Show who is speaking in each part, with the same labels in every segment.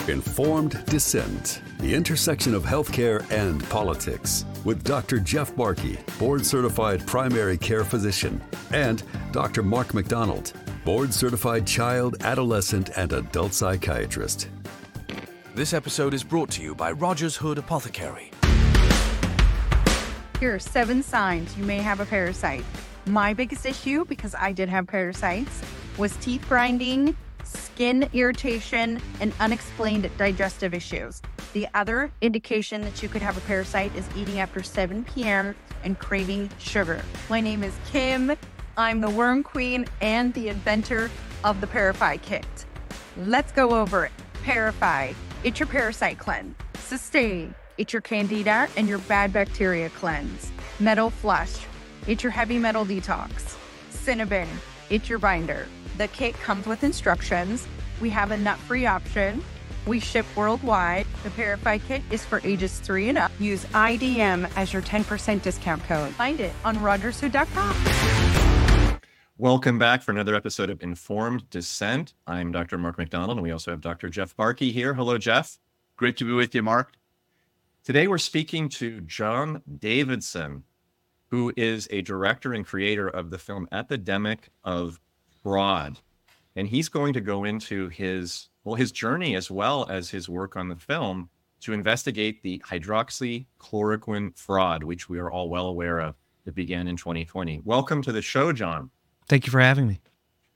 Speaker 1: Informed Dissent, the intersection of healthcare and politics, with Dr. Jeff Barkey, board-certified primary care physician, and Dr. Mark McDonald, board-certified child, adolescent, and adult psychiatrist.
Speaker 2: This episode is brought to you by Rogers Hood Apothecary.
Speaker 3: Here are 7 signs you may have a parasite. My biggest issue, because I did have parasites, was teeth grinding, skin irritation, and unexplained digestive issues. The other indication that you could have a parasite is eating after 7 p.m. and craving sugar. My name is Kim. I'm the worm queen and the inventor of the Parafy Kit. Let's go over it. Parafy, it's your parasite cleanse. Sustain, it's your candida and your bad bacteria cleanse. Metal Flush, it's your heavy metal detox. Cinnabon, it's your binder. The kit comes with instructions. We have a nut-free option. We ship worldwide. The Parafy Kit is for ages 3 and up. Use IDM as your 10% discount code. Find it on rogershood.com.
Speaker 4: Welcome back for another episode of Informed Dissent. I'm Dr. Mark McDonald, and we also have Dr. Jeff Barkey here. Hello, Jeff.
Speaker 5: Great to be with you, Mark.
Speaker 4: Today we're speaking to John Davidson, who is a director and creator of the film Epidemic of Fraud. And he's going to go into his journey as well as his work on the film to investigate the hydroxychloroquine fraud, which we are all well aware of, that began in 2020. Welcome to the show, John.
Speaker 6: Thank you for having me.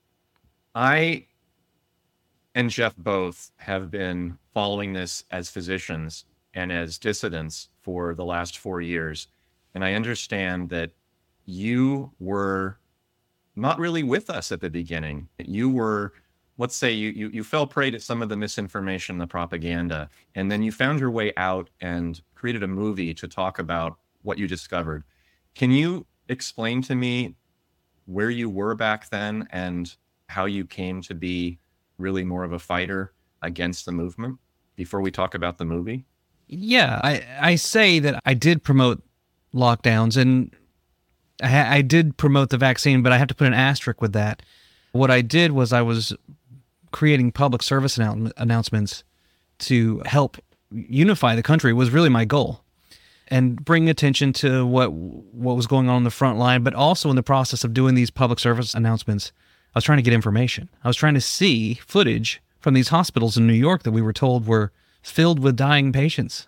Speaker 4: I and Jeff both have been following this as physicians and as dissidents for the last 4 years. And I understand that you were not really with us at the beginning. You were, let's say, you fell prey to some of the misinformation, the propaganda, and then you found your way out and created a movie to talk about what you discovered. Can you explain to me where you were back then and how you came to be really more of a fighter against the movement before we talk about the movie?
Speaker 6: Yeah, I say that I did promote lockdowns, and I did promote the vaccine, but I have to put an asterisk with that. What I did was I was creating public service announcements to help unify the country was really my goal, and bring attention to what was going on the front line, but also in the process of doing these public service announcements, I was trying to get information. I was trying to see footage from these hospitals in New York that we were told were filled with dying patients.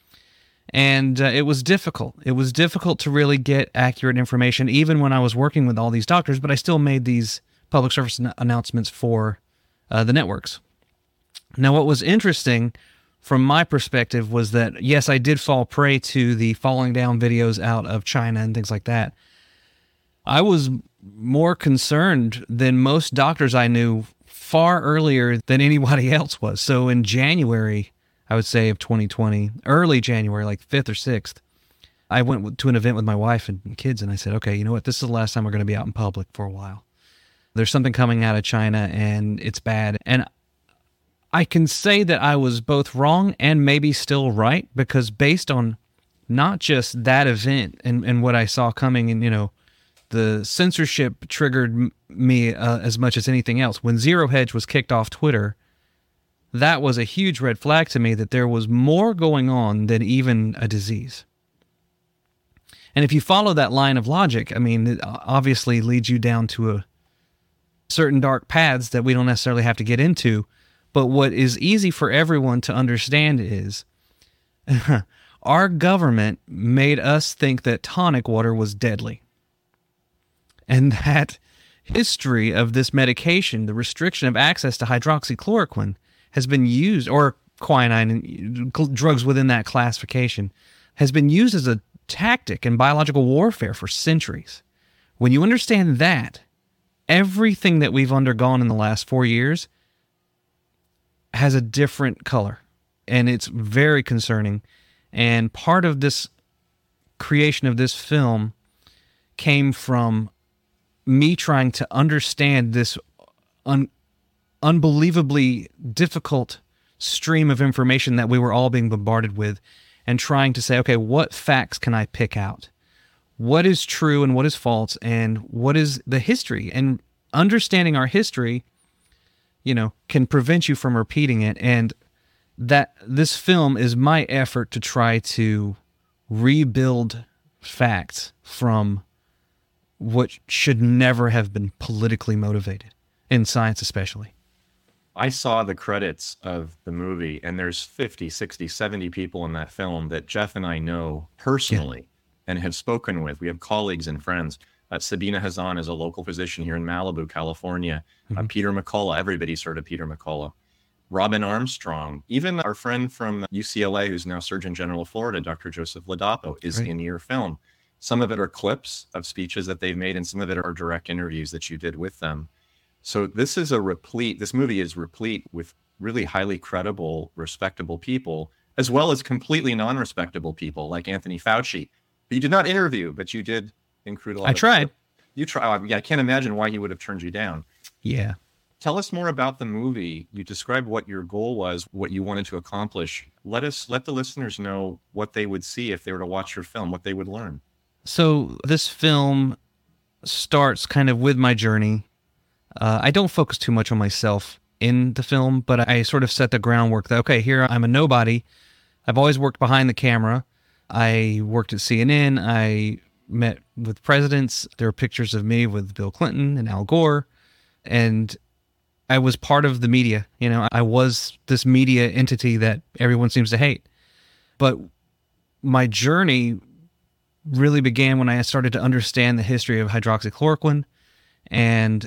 Speaker 6: And it was difficult. It was difficult to really get accurate information, even when I was working with all these doctors, but I still made these public service announcements for the networks. Now, what was interesting from my perspective was that, yes, I did fall prey to the falling down videos out of China and things like that. I was more concerned than most doctors I knew far earlier than anybody else was. So in January, I would say, of 2020, early January, like 5th or 6th, I went to an event with my wife and kids, and I said, okay, you know what? This is the last time we're going to be out in public for a while. There's something coming out of China, and it's bad. And I can say that I was both wrong and maybe still right, because based on not just that event and what I saw coming, and, you know, the censorship triggered me as much as anything else. When Zero Hedge was kicked off Twitter, that was a huge red flag to me that there was more going on than even a disease. And if you follow that line of logic, I mean, it obviously leads you down to a certain dark paths that we don't necessarily have to get into. But what is easy for everyone to understand is our government made us think that tonic water was deadly. And that history of this medication, the restriction of access to hydroxychloroquine, has been used, or quinine and drugs within that classification, has been used as a tactic in biological warfare for centuries. When you understand that, everything that we've undergone in the last 4 years has a different color, and it's very concerning. And part of this creation of this film came from me trying to understand this unbelievably difficult stream of information that we were all being bombarded with, and trying to say, okay, what facts can I pick out? What is true and what is false, and what is the history? And understanding our history, you know, can prevent you from repeating it. And that this film is my effort to try to rebuild facts from what should never have been politically motivated, in science especially.
Speaker 4: I saw the credits of the movie, and there's 50, 60, 70 people in that film that Jeff and I know personally and have spoken with. We have colleagues and friends. Sabina Hazan is a local physician here in Malibu, California. Peter McCullough, everybody's heard of Peter McCullough. Robin Armstrong, even our friend from UCLA, who's now Surgeon General of Florida, Dr. Joseph Ladapo, is in your film. Some of it are clips of speeches that they've made, and some of it are direct interviews that you did with them. So this movie is replete with really highly credible, respectable people, as well as completely non-respectable people like Anthony Fauci. But you did not interview, but you did include a lot.
Speaker 6: I tried.
Speaker 4: You tried. Yeah, I can't imagine why he would have turned you down.
Speaker 6: Yeah.
Speaker 4: Tell us more about the movie. You described what your goal was, what you wanted to accomplish. Let the listeners know what they would see if they were to watch your film, what they would learn.
Speaker 6: So this film starts kind of with my journey. I don't focus too much on myself in the film, but I sort of set the groundwork that, okay, here I'm a nobody. I've always worked behind the camera. I worked at CNN. I met with presidents. There are pictures of me with Bill Clinton and Al Gore. And I was part of the media. You know, I was this media entity that everyone seems to hate. But my journey really began when I started to understand the history of hydroxychloroquine. And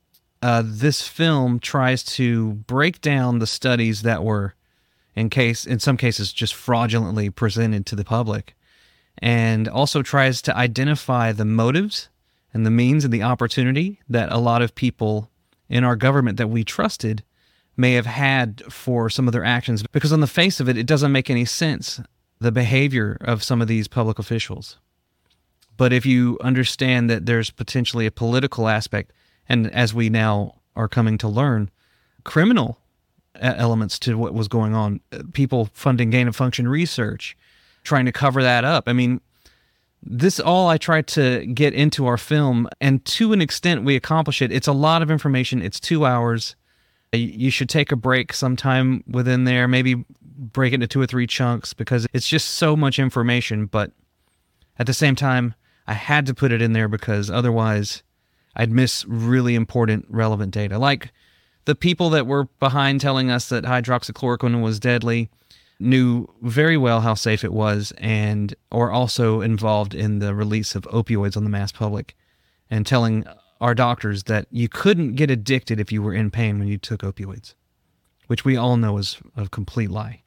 Speaker 6: this film tries to break down the studies that were, in some cases, just fraudulently presented to the public, and also tries to identify the motives and the means and the opportunity that a lot of people in our government that we trusted may have had for some of their actions. Because on the face of it, it doesn't make any sense, the behavior of some of these public officials. But if you understand that there's potentially a political aspect, and as we now are coming to learn, criminal elements to what was going on, people funding gain-of-function research, trying to cover that up. I mean, this all I tried to get into our film, and to an extent we accomplish it. It's a lot of information. It's 2 hours. You should take a break sometime within there, maybe break it into 2 or 3 chunks, because it's just so much information. But at the same time, I had to put it in there because otherwise I'd miss really important, relevant data. Like the people that were behind telling us that hydroxychloroquine was deadly knew very well how safe it was, and or also involved in the release of opioids on the mass public, and telling our doctors that you couldn't get addicted if you were in pain when you took opioids, which we all know is a complete lie.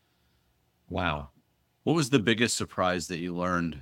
Speaker 5: Wow. What was the biggest surprise that you learned?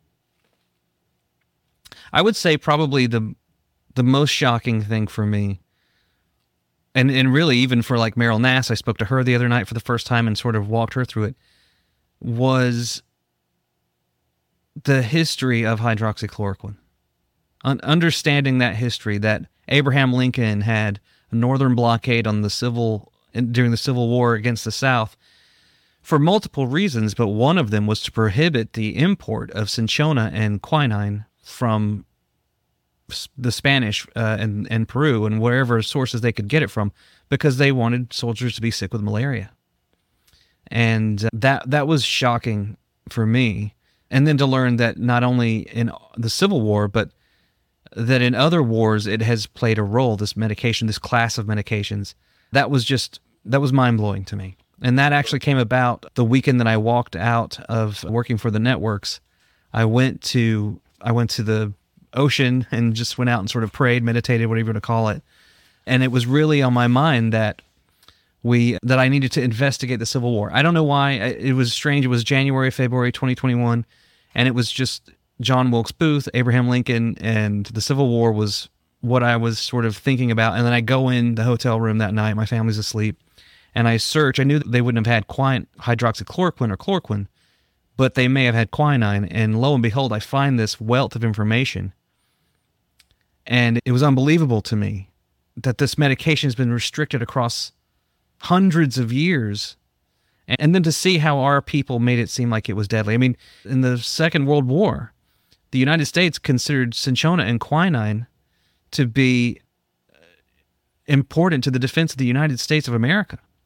Speaker 6: I would say probably the most shocking thing for me, and really even for like Meryl Nass, I spoke to her the other night for the first time and sort of walked her through it, was the history of hydroxychloroquine. Understanding that history, that Abraham Lincoln had a northern blockade on during the Civil War against the South for multiple reasons, but one of them was to prohibit the import of cinchona and quinine from the Spanish and Peru and wherever sources they could get it from, because they wanted soldiers to be sick with malaria. And that was shocking for me. And then to learn that not only in the Civil War, but that in other wars it has played a role, this medication, this class of medications, that was mind-blowing to me. And that actually came about the weekend that I walked out of working for the networks. I went to the ocean and just went out and sort of prayed, meditated, whatever you want to call it. And it was really on my mind that I needed to investigate the Civil War. I don't know why. It was strange. It was January, February 2021, and it was just John Wilkes Booth, Abraham Lincoln, and the Civil War was what I was sort of thinking about. And then I go in the hotel room that night, my family's asleep, and I search. I knew that they wouldn't have had hydroxychloroquine or chloroquine, but they may have had quinine. And lo and behold, I find this wealth of information. And it was unbelievable to me that this medication has been restricted across hundreds of years. And then to see how our people made it seem like it was deadly. I mean, in the Second World War, the United States considered cinchona and quinine to be important to the defense of the United States of America.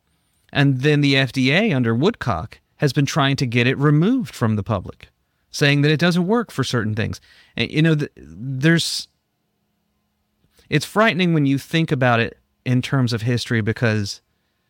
Speaker 6: And then the FDA under Woodcock has been trying to get it removed from the public, saying that it doesn't work for certain things. And, you know, it's frightening when you think about it in terms of history, because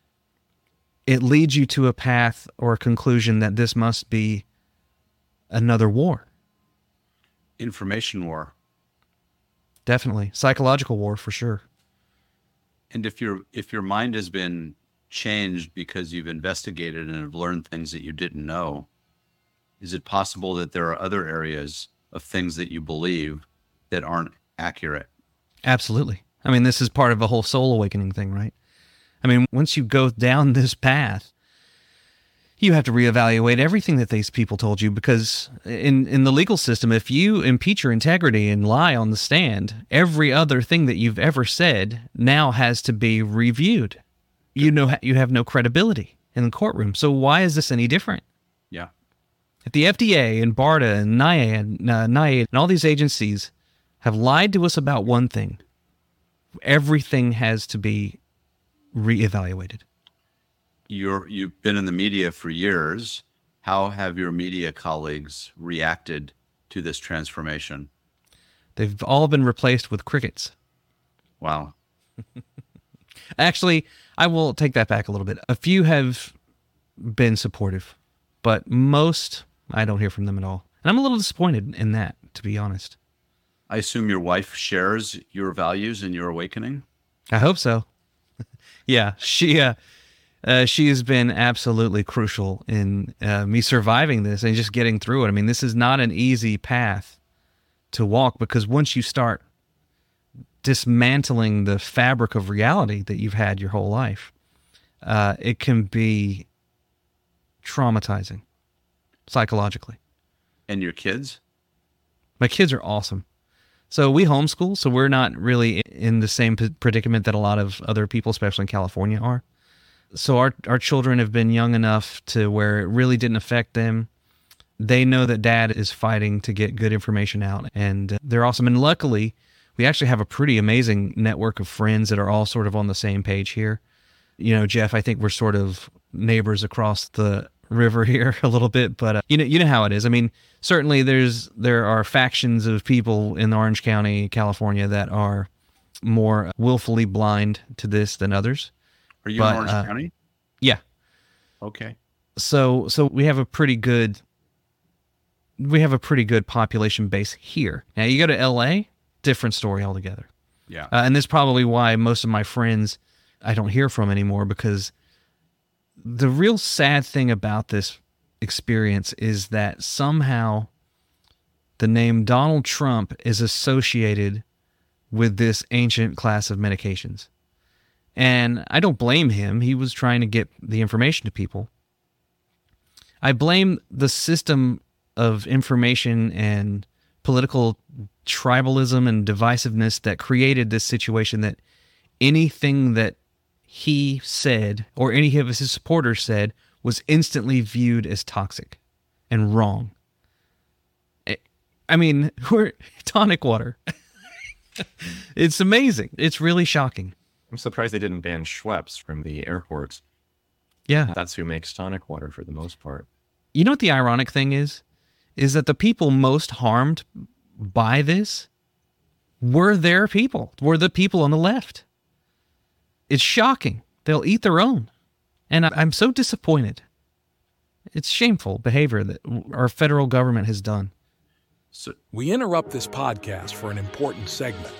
Speaker 6: it leads you to a path or a conclusion that this must be another war.
Speaker 5: Information war.
Speaker 6: Definitely. Psychological war for sure.
Speaker 5: And if your mind has been changed because you've investigated and have learned things that you didn't know, is it possible that there are other areas of things that you believe that aren't accurate?
Speaker 6: Absolutely. I mean, this is part of a whole soul awakening thing, right? I mean, once you go down this path, you have to reevaluate everything that these people told you, because in the legal system, if you impeach your integrity and lie on the stand, every other thing that you've ever said now has to be reviewed. You know, you have no credibility in the courtroom. So why is this any different?
Speaker 5: Yeah.
Speaker 6: If the FDA and BARDA and NIAID and all these agencies have lied to us about one thing, everything has to be reevaluated.
Speaker 5: You've been in the media for years. How have your media colleagues reacted to this transformation?
Speaker 6: They've all been replaced with crickets.
Speaker 5: Wow.
Speaker 6: Actually, I will take that back a little bit. A few have been supportive, but most, I don't hear from them at all. And I'm a little disappointed in that, to be honest.
Speaker 5: I assume your wife shares your values and your awakening?
Speaker 6: I hope so. Yeah, she has been absolutely crucial in me surviving this and just getting through it. I mean, this is not an easy path to walk, because once you start dismantling the fabric of reality that you've had your whole life, it can be traumatizing psychologically.
Speaker 5: And your kids?
Speaker 6: My kids are awesome. So we homeschool, so we're not really in the same predicament that a lot of other people, especially in California, are. So our children have been young enough to where it really didn't affect them. They know that dad is fighting to get good information out, and they're awesome. And luckily, we actually have a pretty amazing network of friends that are all sort of on the same page here. You know, Jeff, I think we're sort of neighbors across the river here a little bit, but you know how it is. I mean, certainly there are factions of people in Orange County, California, that are more willfully blind to this than others.
Speaker 5: Are you in Orange County?
Speaker 6: Yeah.
Speaker 5: Okay.
Speaker 6: So we have a pretty good population base here. Now you go to LA, different story altogether.
Speaker 5: Yeah.
Speaker 6: And this is probably why most of my friends I don't hear from anymore, because the real sad thing about this experience is that somehow the name Donald Trump is associated with this ancient class of medications. And I don't blame him. He was trying to get the information to people. I blame the system of information and political tribalism and divisiveness that created this situation, that anything that he said or any of his supporters said was instantly viewed as toxic and wrong. I mean, we're tonic water. It's amazing. It's really shocking.
Speaker 4: I'm surprised they didn't ban Schweppes from the airports.
Speaker 6: Yeah.
Speaker 4: That's who makes tonic water for the most part.
Speaker 6: You know what the ironic thing is that the people most harmed by this were their people, were the people on the left. It's shocking. They'll eat their own. And I'm so disappointed. It's shameful behavior that our federal government has done.
Speaker 5: So
Speaker 7: we interrupt this podcast for an important segment.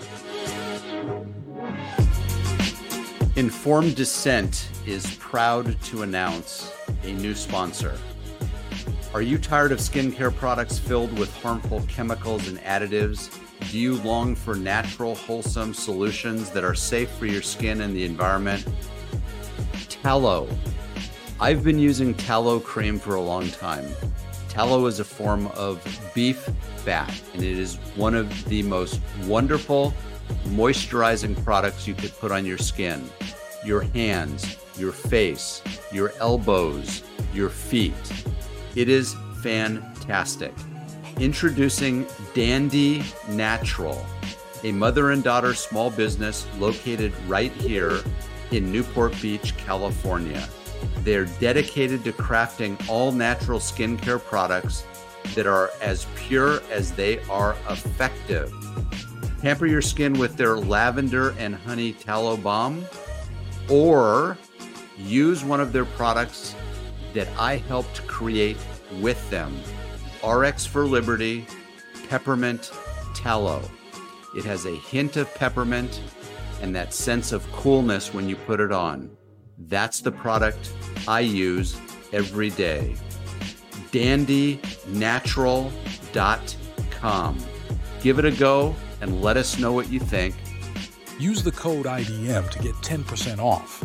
Speaker 5: Informed Dissent is proud to announce a new sponsor. Are you tired of skincare products filled with harmful chemicals and additives? Do you long for natural, wholesome solutions that are safe for your skin and the environment? Tallow. I've been using tallow cream for a long time. Tallow is a form of beef fat, and it is one of the most wonderful moisturizing products you could put on your skin, your hands, your face, your elbows, your feet. It is fantastic. Introducing Dandy Natural, a mother and daughter small business located right here in Newport Beach, California. They're dedicated to crafting all natural skincare products that are as pure as they are effective. Pamper your skin with their lavender and honey tallow balm, or use one of their products that I helped create with them. RX for Liberty Peppermint Tallow. It has a hint of peppermint and that sense of coolness when you put it on. That's the product I use every day. DandyNatural.com. Give it a go and let us know what you think.
Speaker 7: Use the code IDM to get 10% off.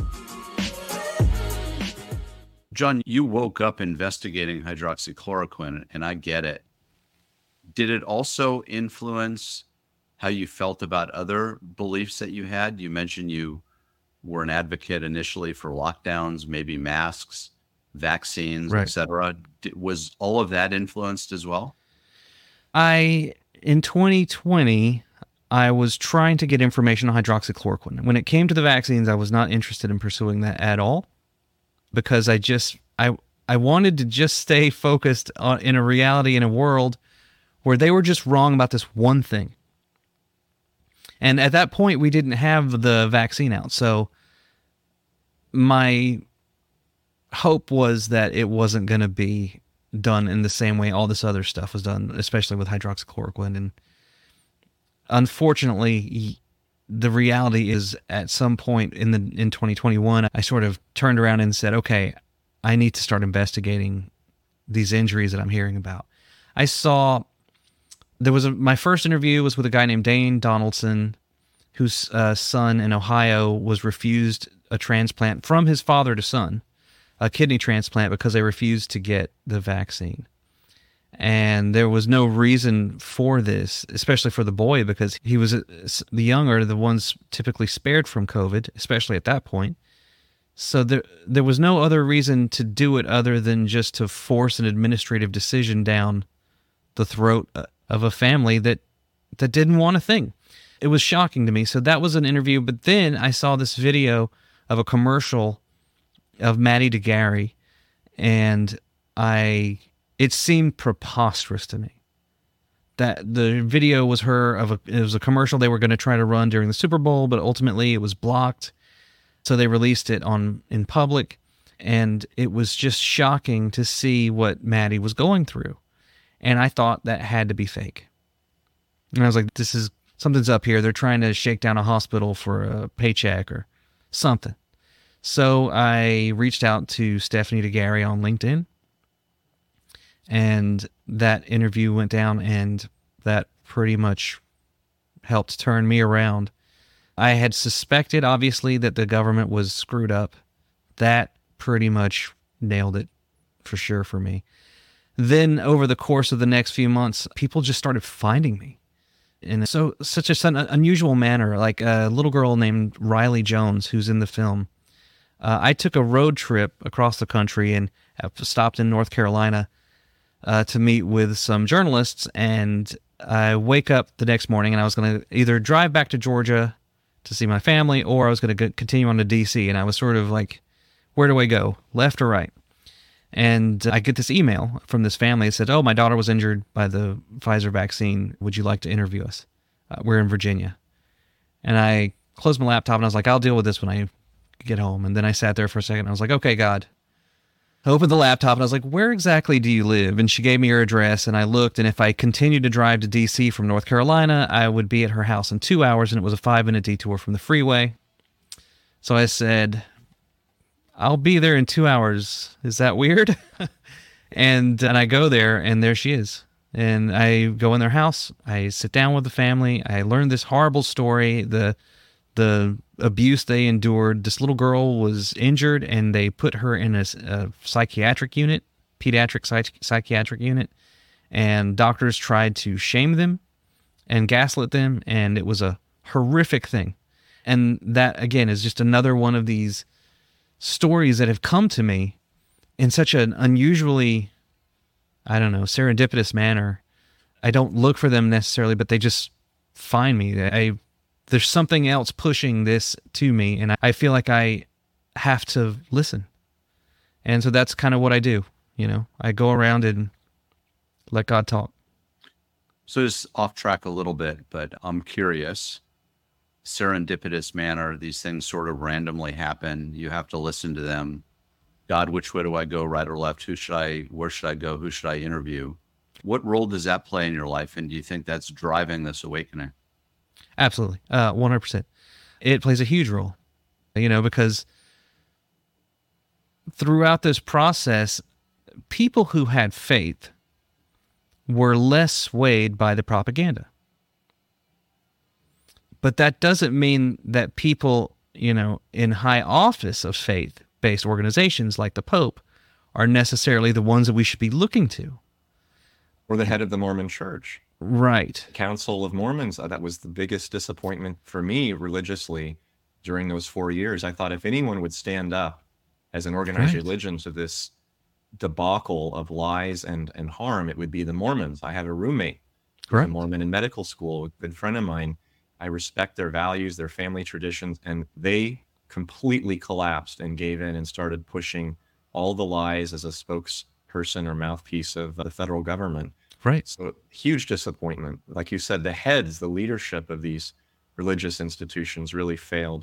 Speaker 5: John, you woke up investigating hydroxychloroquine, and I get it. Did it also influence how you felt about other beliefs that you had? You mentioned you were an advocate initially for lockdowns, maybe masks, vaccines,
Speaker 6: right,
Speaker 5: etc. Was all of that influenced as well?
Speaker 6: In 2020, I was trying to get information on hydroxychloroquine. When it came to the vaccines, I was not interested in pursuing that at all, because I wanted to just stay focused on, in a reality, in a world where they were just wrong about this one thing. And at that point, we didn't have the vaccine out. So my hope was that it wasn't going to be done in the same way all this other stuff was done, especially with hydroxychloroquine. And unfortunately, the reality is at some point in 2021, I sort of turned around and said, okay, I need to start investigating these injuries that I'm hearing about. I saw my first interview was with a guy named Dane Donaldson, whose son in Ohio was refused a transplant from his father to son, a kidney transplant, because they refused to get the vaccine. And there was no reason for this, especially for the boy, because he was the younger, the ones typically spared from COVID, especially at that point. So there was no other reason to do it other than just to force an administrative decision down the throat of a family that didn't want a thing. It was shocking to me. So that was an interview. But then I saw this video of a commercial of Maddie DeGarry, and it seemed preposterous to me. That the video was it was a commercial they were going to try to run during the Super Bowl, but ultimately it was blocked. So they released it in public, and it was just shocking to see what Maddie was going through. And I thought that had to be fake. And I was like, something's up here. They're trying to shake down a hospital for a paycheck or something. So I reached out to Stephanie DeGarry on LinkedIn, and that interview went down, and that pretty much helped turn me around. I had suspected, obviously, that the government was screwed up. That pretty much nailed it for sure for me. Then over the course of the next few months, people just started finding me in such an unusual manner. Like a little girl named Riley Jones, who's in the film. I took a road trip across the country and stopped in North Carolina to meet with some journalists. And I wake up the next morning, and I was going to either drive back to Georgia to see my family, or I was going to continue on to DC. And I was sort of like, where do I go, left or right? And I get this email from this family that said, oh, my daughter was injured by the Pfizer vaccine. Would you like to interview us? We're in Virginia. And I closed my laptop, and I was like, I'll deal with this when I get home. And then I sat there for a second, and I was like, okay, God. I opened the laptop, and I was like, where exactly do you live? And she gave me her address, and I looked, and if I continued to drive to D.C. from North Carolina, I would be at her house in 2 hours, and it was a 5-minute detour from the freeway. So I said, I'll be there in 2 hours. Is that weird? and I go there, and there she is. And I go in their house. I sit down with the family. I learned this horrible story, the abuse they endured. This little girl was injured, and they put her in a psychiatric unit, pediatric psychiatric unit, and doctors tried to shame them and gaslit them, and it was a horrific thing. And that, again, is just another one of these stories that have come to me in such an unusually, serendipitous manner. I don't look for them necessarily, but they just find me. There's something else pushing this to me, and I feel like I have to listen. And so that's kind of what I do. I go around and let God talk.
Speaker 5: So just off track a little bit, but I'm curious. Serendipitous manner, these things sort of randomly happen. You have to listen to them. God, which way do I go, right or left? Where should I go? Who should I interview? What role does that play in your life? And do you think that's driving this awakening?
Speaker 6: Absolutely. 100%. It plays a huge role, because throughout this process, people who had faith were less swayed by the propaganda. But that doesn't mean that people, in high office of faith-based organizations like the Pope are necessarily the ones that we should be looking to.
Speaker 4: Or the head of the Mormon Church.
Speaker 6: Right.
Speaker 4: Council of Mormons, that was the biggest disappointment for me religiously during those 4 years. I thought if anyone would stand up as an organized religion to this debacle of lies and harm, it would be the Mormons. I had a roommate, a Mormon in medical school, a good friend of mine. I respect their values, their family traditions, and they completely collapsed and gave in and started pushing all the lies as a spokesperson or mouthpiece of the federal government.
Speaker 6: Right.
Speaker 4: So huge disappointment. Like you said, the heads, the leadership of these religious institutions really failed.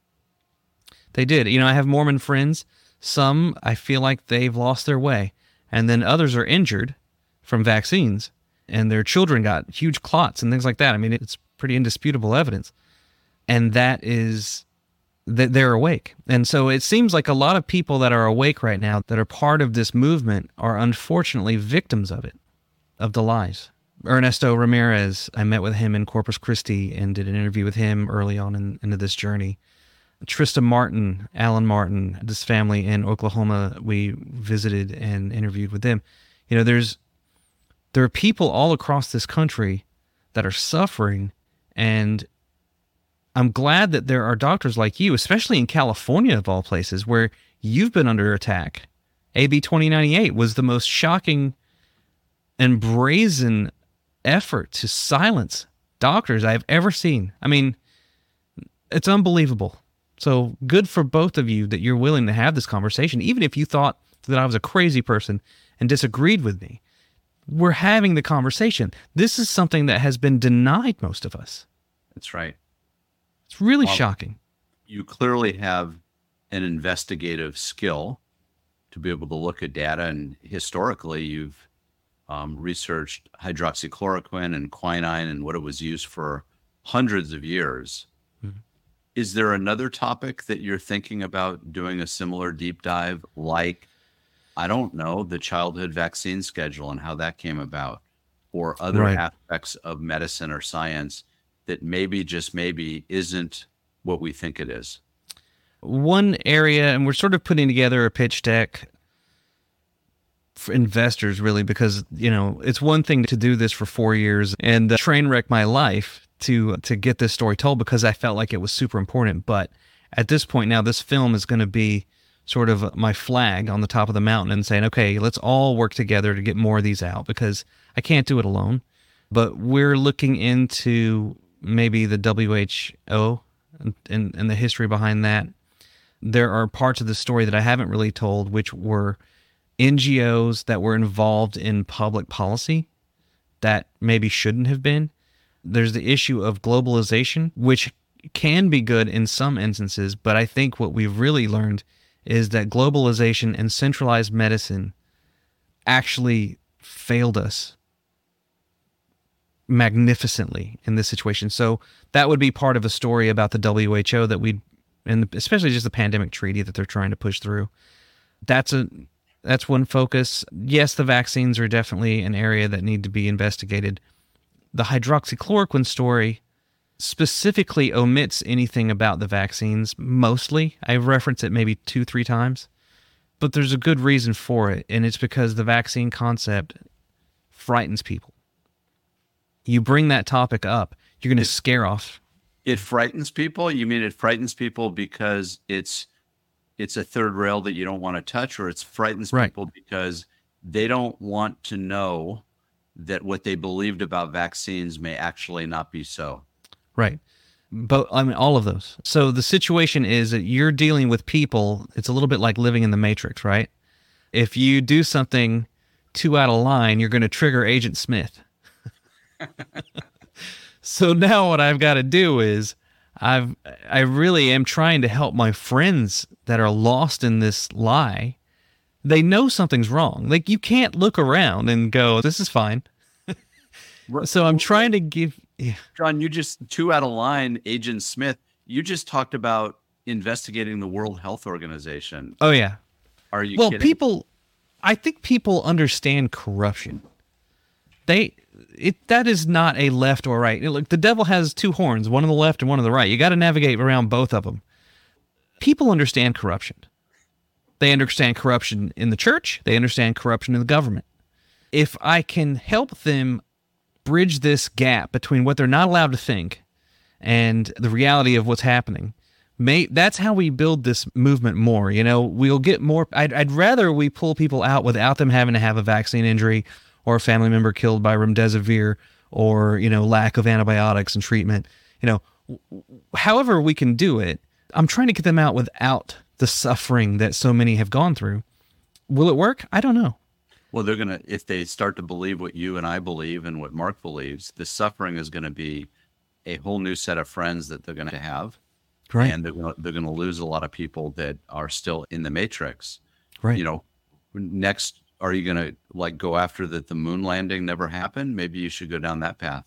Speaker 6: They did. I have Mormon friends. Some, I feel like they've lost their way. And then others are injured from vaccines, and their children got huge clots and things like that. I mean, it's pretty indisputable evidence. And that is that they're awake. And so it seems like a lot of people that are awake right now that are part of this movement are unfortunately victims of it, of the lies. Ernesto Ramirez, I met with him in Corpus Christi and did an interview with him early on into this journey. Trista Martin, Alan Martin, this family in Oklahoma, we visited and interviewed with them. There are people all across this country that are suffering, and I'm glad that there are doctors like you, especially in California of all places, where you've been under attack. AB 2098 was the most shocking and brazen effort to silence doctors I've ever seen. I mean, it's unbelievable. So good for both of you that you're willing to have this conversation, even if you thought that I was a crazy person and disagreed with me. We're having the conversation. This is something that has been denied most of us.
Speaker 5: That's right.
Speaker 6: It's really shocking.
Speaker 5: You clearly have an investigative skill to be able to look at data, and historically you've researched hydroxychloroquine and quinine and what it was used for hundreds of years. Mm-hmm. Is there another topic that you're thinking about doing a similar deep dive, like, I don't know, the childhood vaccine schedule and how that came about, or other aspects of medicine or science that maybe, just maybe, isn't what we think it is?
Speaker 6: One area, and we're sort of putting together a pitch deck for investors, really, because, it's one thing to do this for 4 years and train wreck my life to get this story told because I felt like it was super important. But at this point now, this film is going to be sort of my flag on the top of the mountain and saying, okay, let's all work together to get more of these out because I can't do it alone. But we're looking into maybe the WHO and the history behind that. There are parts of the story that I haven't really told, which were NGOs that were involved in public policy that maybe shouldn't have been. There's the issue of globalization, which can be good in some instances, but I think what we've really learned is that globalization and centralized medicine actually failed us magnificently in this situation. So that would be part of a story about the WHO that and especially just the pandemic treaty that they're trying to push through. That's one focus. Yes, the vaccines are definitely an area that need to be investigated. The hydroxychloroquine story specifically omits anything about the vaccines, mostly. I reference it maybe 2-3 times, but there's a good reason for it, and it's because the vaccine concept frightens people. You bring that topic up, you're going to scare off.
Speaker 5: It frightens people? You mean it frightens people because it's a third rail that you don't want to touch, or it frightens people because they don't want to know that what they believed about vaccines may actually not be so?
Speaker 6: Right. But I mean, all of those. So the situation is that you're dealing with people. It's a little bit like living in the Matrix, right? if you do something too out of line, you're going to trigger Agent Smith. So now what I've got to do is I really am trying to help my friends that are lost in this lie. They know something's wrong. Like, you can't look around and go, this is fine. So I'm trying to give... Yeah.
Speaker 5: John, you just, too out of line, Agent Smith, you just talked about investigating the World Health Organization.
Speaker 6: Oh, yeah.
Speaker 5: Are you
Speaker 6: kidding? I think people understand corruption. That is not a left or right. Look, the devil has two horns, one on the left and one on the right. You got to navigate around both of them. People understand corruption. They understand corruption in the church. They understand corruption in the government. If I can help them bridge this gap between what they're not allowed to think and the reality of what's happening, that's how we build this movement more. We'll get more. I'd rather we pull people out without them having to have a vaccine injury or a family member killed by remdesivir or, lack of antibiotics and treatment. However we can do it, I'm trying to get them out without the suffering that so many have gone through. Will it work? I don't know.
Speaker 5: Well, they're going to, if they start to believe what you and I believe and what Mark believes, the suffering is going to be a whole new set of friends that they're going to have.
Speaker 6: Right.
Speaker 5: And they're going to lose a lot of people that are still in the matrix.
Speaker 6: Right.
Speaker 5: Next, are you going to go after that the moon landing never happened? Maybe you should go down that path.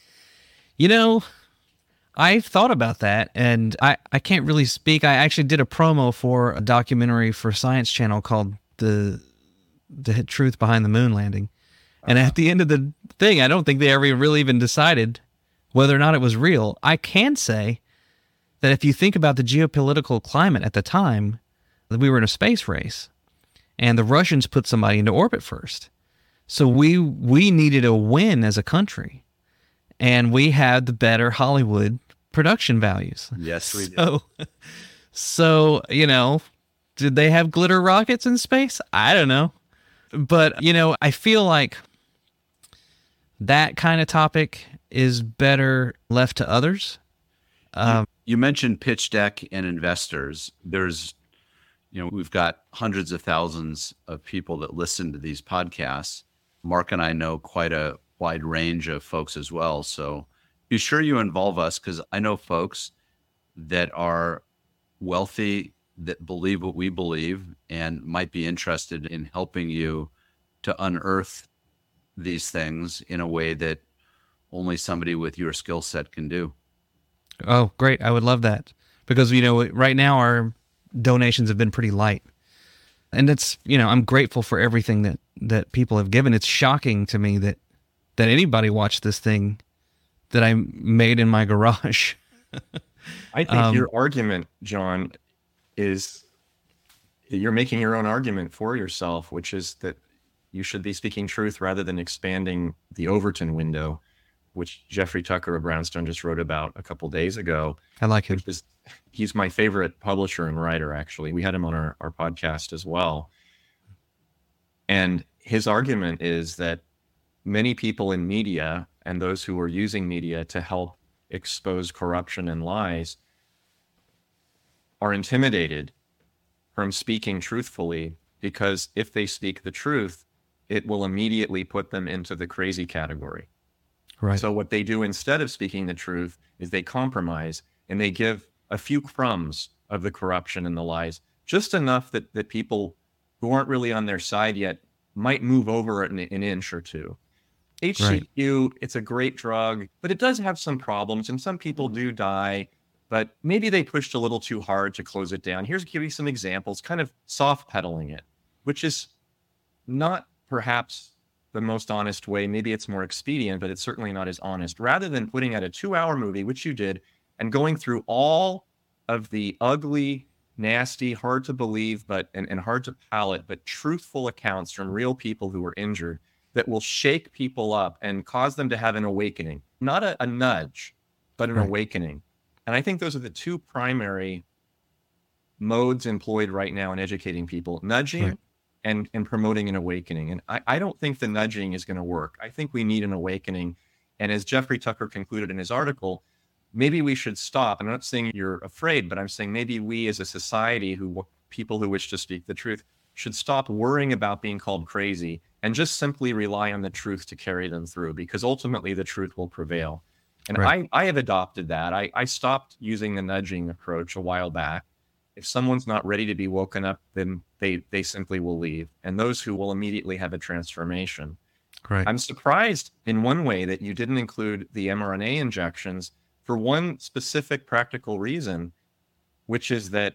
Speaker 6: I've thought about that, and I can't really speak. I actually did a promo for a documentary for Science Channel called The Truth Behind the Moon Landing. And at the end of the thing, I don't think they ever really even decided whether or not it was real. I can say that if you think about the geopolitical climate at the time, that we were in a space race, and the Russians put somebody into orbit first. So we needed a win as a country, and we had the better Hollywood production values.
Speaker 5: Yes, we did.
Speaker 6: So, did they have glitter rockets in space? I don't know. But, I feel like that kind of topic is better left to others.
Speaker 5: You mentioned pitch deck and investors. There's, we've got hundreds of thousands of people that listen to these podcasts. Mark and I know quite a wide range of folks as well. So be sure you involve us, because I know folks that are wealthy that believe what we believe and might be interested in helping you to unearth these things in a way that only somebody with your skill set can do.
Speaker 6: Oh, great. I would love that, because, right now our donations have been pretty light, and it's, I'm grateful for everything that people have given. It's shocking to me that anybody watched this thing that I made in my garage.
Speaker 4: I think your argument, John, is you're making your own argument for yourself, which is that you should be speaking truth rather than expanding the Overton window, which Jeffrey Tucker of Brownstone just wrote about a couple days ago.
Speaker 6: I like him.
Speaker 4: He's my favorite publisher and writer, actually. We had him on our podcast as well. And his argument is that many people in media and those who are using media to help expose corruption and lies are intimidated from speaking truthfully, because if they speak the truth, it will immediately put them into the crazy category.
Speaker 6: Right.
Speaker 4: So what they do instead of speaking the truth is they compromise, and they give a few crumbs of the corruption and the lies, just enough that people who aren't really on their side yet might move over an inch or two. HCQ, It's a great drug, but it does have some problems, and some people do die, but maybe they pushed a little too hard to close it down. Here's give you some examples, kind of soft pedaling it, which is not perhaps the most honest way. Maybe it's more expedient, but it's certainly not as honest. Rather than putting out a 2-hour movie, which you did, and going through all of the ugly, nasty, hard to believe, and hard to palate, but truthful accounts from real people who were injured that will shake people up and cause them to have an awakening, not a nudge, but an awakening. And I think those are the two primary modes employed right now in educating people: nudging and promoting an awakening. And I don't think the nudging is going to work. I think we need an awakening. And as Jeffrey Tucker concluded in his article, maybe we should stop. And I'm not saying you're afraid, but I'm saying maybe we as a society, people who wish to speak the truth, should stop worrying about being called crazy and just simply rely on the truth to carry them through, because ultimately the truth will prevail. And
Speaker 6: Right.
Speaker 4: I have adopted that. I stopped using the nudging approach a while back. If someone's not ready to be woken up, then they simply will leave. And those who will immediately have a transformation.
Speaker 6: Right.
Speaker 4: I'm surprised in one way that you didn't include the mRNA injections for one specific practical reason, which is that,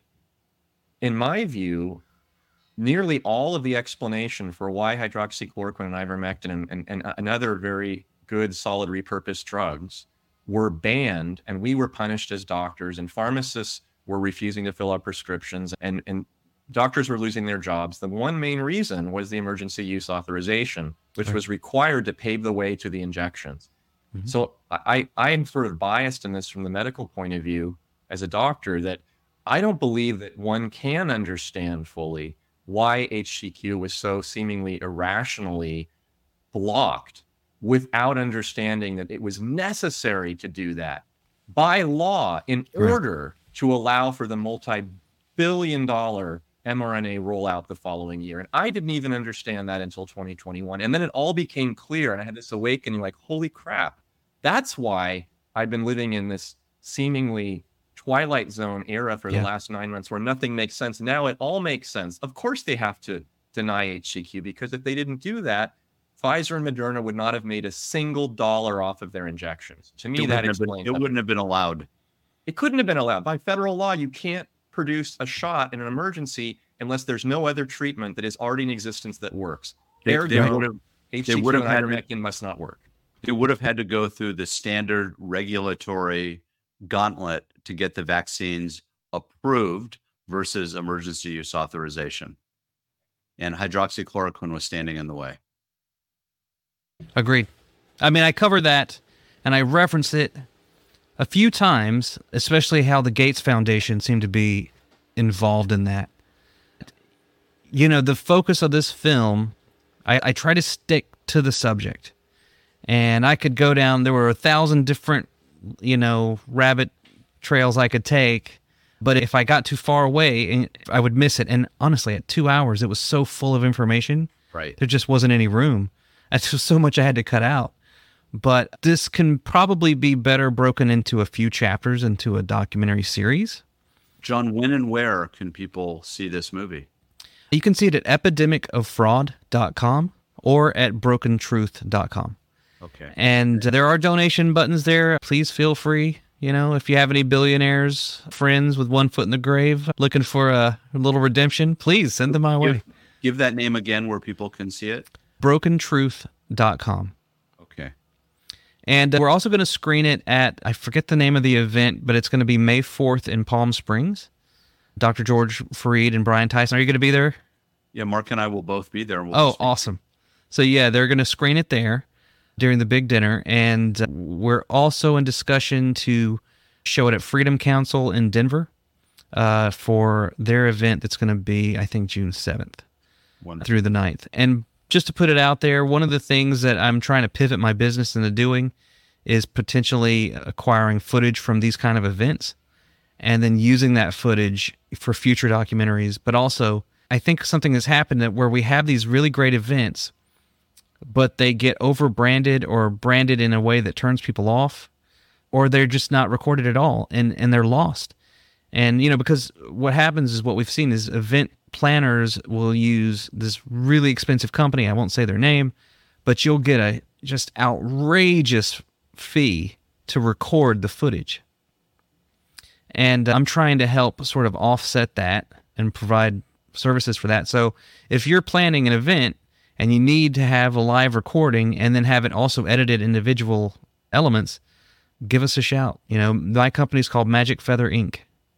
Speaker 4: in my view, nearly all of the explanation for why hydroxychloroquine and ivermectin and other very good, solid, repurposed drugs were banned, and we were punished as doctors, and pharmacists were refusing to fill our prescriptions, and doctors were losing their jobs. The one main reason was the emergency use authorization, which was required to pave the way to the injections. So I'm sort of biased in this from the medical point of view as a doctor, that I don't believe that one can understand fully why HCQ was so seemingly irrationally blocked without understanding that it was necessary to do that by law in order to allow for the multi-billion-dollar mRNA rollout the following year. And I didn't even understand that until 2021. And then it all became clear, and I had this awakening like, holy crap, that's why I've been living in this seemingly Twilight Zone era for the last 9 months where nothing makes sense. Now it all makes sense. Of course they have to deny HCQ, because if they didn't do that, Pfizer and Moderna would not have made a single dollar off of their injections. To me, that explains
Speaker 5: it wouldn't have been allowed.
Speaker 4: It couldn't have been allowed. By federal law, you can't produce a shot in an emergency unless there's no other treatment that is already in existence that works. HCQ and ivermectin must not work.
Speaker 5: It would have had to go through the standard regulatory gauntlet to get the vaccines approved versus emergency use authorization. And hydroxychloroquine was standing in the way.
Speaker 6: Agreed. I mean, I covered that and I referenced it a few times, especially how the Gates Foundation seemed to be involved in that. You know, the focus of this film, I try to stick to the subject. And I could go down, there were 1,000 different, rabbit trails I could take. But if I got too far away, I would miss it. And honestly, at 2 hours, it was so full of information.
Speaker 5: Right.
Speaker 6: There just wasn't any room. That's just so much I had to cut out. But this can probably be better broken into a few chapters into a documentary series.
Speaker 5: John, when and where can people see this movie?
Speaker 6: You can see it at epidemicoffraud.com or at brokentruth.com.
Speaker 5: Okay.
Speaker 6: And there are donation buttons there. Please feel free. If you have any billionaires, friends with one foot in the grave looking for a little redemption, please send them my way.
Speaker 5: Give that name again where people can see it.
Speaker 6: brokentruth.com.
Speaker 5: Okay.
Speaker 6: And we're also going to screen it at, I forget the name of the event, but it's going to be May 4th in Palm Springs. Dr. George Fareed and Brian Tyson, are you going to be there?
Speaker 5: Yeah, Mark and I will both be there.
Speaker 6: Awesome. So yeah, they're going to screen it there during the big dinner. And we're also in discussion to show it at Freedom Council in Denver for their event that's going to be, I think, June 7th through the 9th. And just to put it out there, one of the things that I'm trying to pivot my business into doing is potentially acquiring footage from these kind of events and then using that footage for future documentaries. But also, I think something has happened that where we have these really great events, but they get over-branded or branded in a way that turns people off, or they're just not recorded at all, and they're lost. And, because what happens is what we've seen is event planners will use this really expensive company. I won't say their name, but you'll get a just outrageous fee to record the footage. And I'm trying to help sort of offset that and provide services for that. So if you're planning an event and you need to have a live recording and then have it also edited individual elements, give us a shout. My company's called Magic Feather Inc.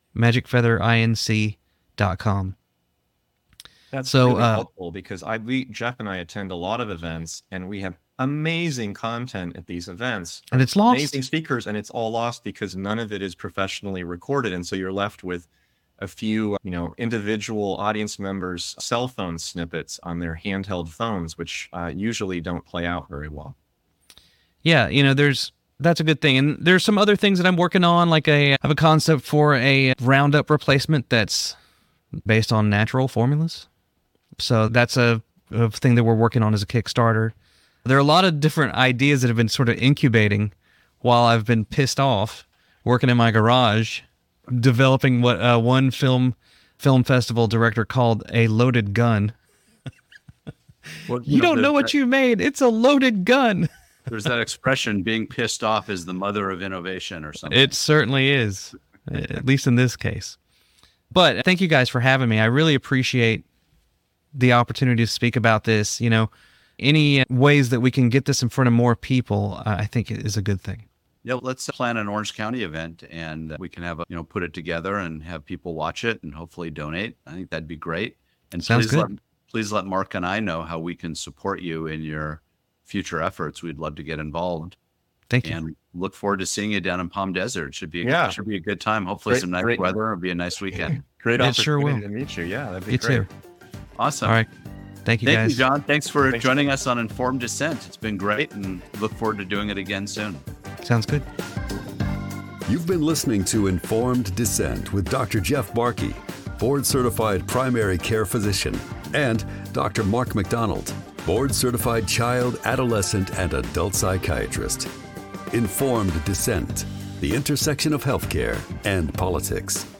Speaker 6: MagicFeatherInc.com.
Speaker 4: That's really helpful because Jeff and I attend a lot of events, and we have amazing content at these events.
Speaker 6: And it's lost.
Speaker 4: Amazing speakers, and it's all lost because none of it is professionally recorded. And so you're left with a few, individual audience members' cell phone snippets on their handheld phones, which usually don't play out very well.
Speaker 6: Yeah, that's a good thing. And there's some other things that I'm working on, like I have a concept for a Roundup replacement that's based on natural formulas. So that's a thing that we're working on as a Kickstarter. There are a lot of different ideas that have been sort of incubating while I've been pissed off working in my garage, developing what one film festival director called a loaded gun.
Speaker 5: Well,
Speaker 6: You don't know what you made. It's a loaded gun.
Speaker 5: There's that expression, being pissed off is the mother of innovation or something.
Speaker 6: It certainly is, at least in this case. But thank you guys for having me. I really appreciate the opportunity to speak about this. You know, any ways that we can get this in front of more people, I think it is a good thing.
Speaker 5: Yeah, let's plan an Orange County event, and we can have put it together and have people watch it and hopefully donate. I think that'd be great. And
Speaker 6: Sounds good.
Speaker 5: Please let Mark and I know how we can support you in your future efforts. We'd love to get involved.
Speaker 6: Thank you.
Speaker 5: And look forward to seeing you down in Palm Desert. Should be a good time. Hopefully some nice weather. It'll be a nice weekend.
Speaker 4: Great
Speaker 6: It sure
Speaker 4: opportunity
Speaker 6: will.
Speaker 4: to meet you. Yeah, that'd be
Speaker 6: You
Speaker 4: great.
Speaker 6: too.
Speaker 5: Awesome.
Speaker 6: All right. Thank you,
Speaker 5: Thank
Speaker 6: guys.
Speaker 5: you, John. Thanks for joining us on Informed Dissent. It's been great, and look forward to doing it again soon.
Speaker 6: Sounds good.
Speaker 1: You've been listening to Informed Dissent with Dr. Jeff Barkey, board-certified primary care physician, and Dr. Mark McDonald, board-certified child, adolescent, and adult psychiatrist. Informed Dissent, the intersection of healthcare and politics.